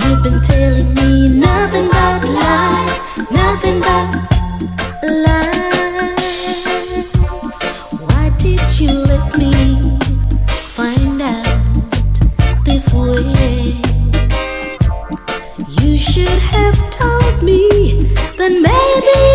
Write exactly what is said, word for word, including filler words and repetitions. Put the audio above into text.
You've been telling me nothing but lies, nothing but lies. Why did you let me find out this way? You should have told me that maybe